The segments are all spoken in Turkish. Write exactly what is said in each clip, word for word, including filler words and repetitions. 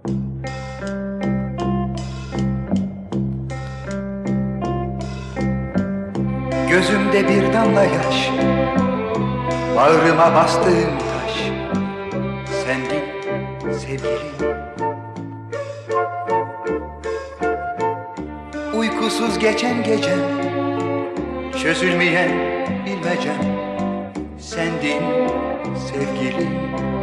Gözümde bir damla yaş, bağrıma bastığın taş, sendin sevgilim. Uykusuz geçen gecem, çözülmeyen bilmecem, sendin sevgilim.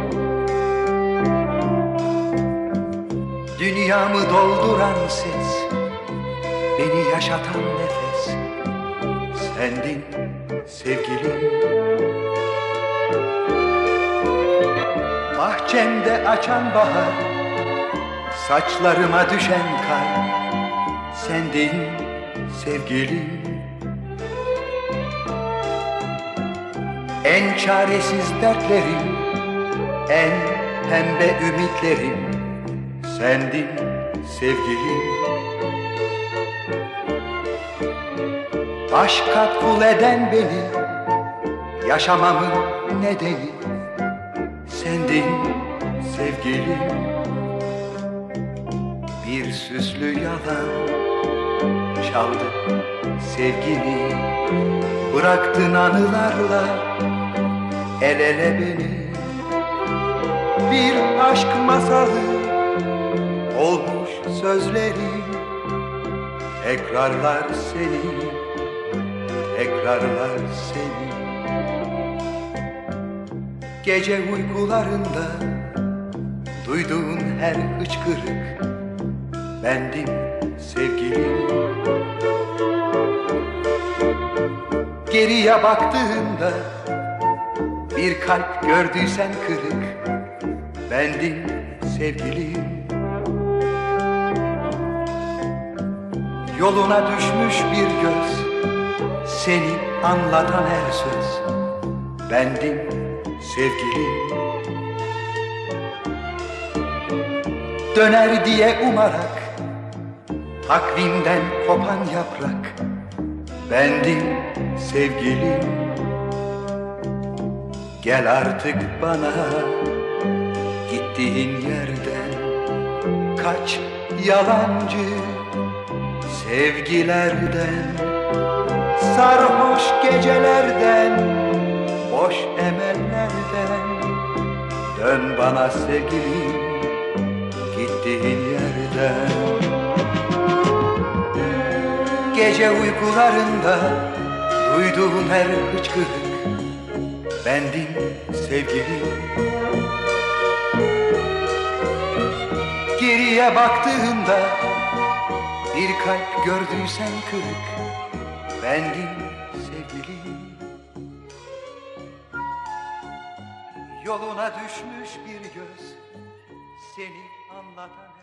Dünyamı dolduran ses, beni yaşatan nefes, sendin sevgilim. Bahçemde açan bahar, saçlarıma düşen kar, sendin sevgilim. En çaresiz dertlerim, en pembe ümitlerim, sendin sevgilim. Aşka kul eden beni, yaşamamın nedeni, sendin sevgilim. Bir süslü yalan çaldı sevgimi, bıraktın anılarla el ele beni. Bir aşk masalı olmuş sözlerim, tekrarlar seni, tekrarlar seni. Gece uykularında duyduğun her hıçkırık, bendim sevgilim. Geriye baktığında bir kalp gördüysen kırık, bendim sevgilim. Yoluna düşmüş bir göz, seni anlatan her söz, bendim sevgilim. Döner diye umarak takvimden kopan yaprak, bendim sevgilim. Gel artık bana gittiğin yerden, kaç yalancı sevgilerden, sarhoş gecelerden, boş emellerden. Dön bana sevgilim, gittiğin yerden. Gece uykularında duyduğun her hıçkırık, bendim sevgilim. Geriye baktığında bir kalp gördüysen kırık, bendim sevgilim. Yoluna düşmüş bir göz, seni anlatan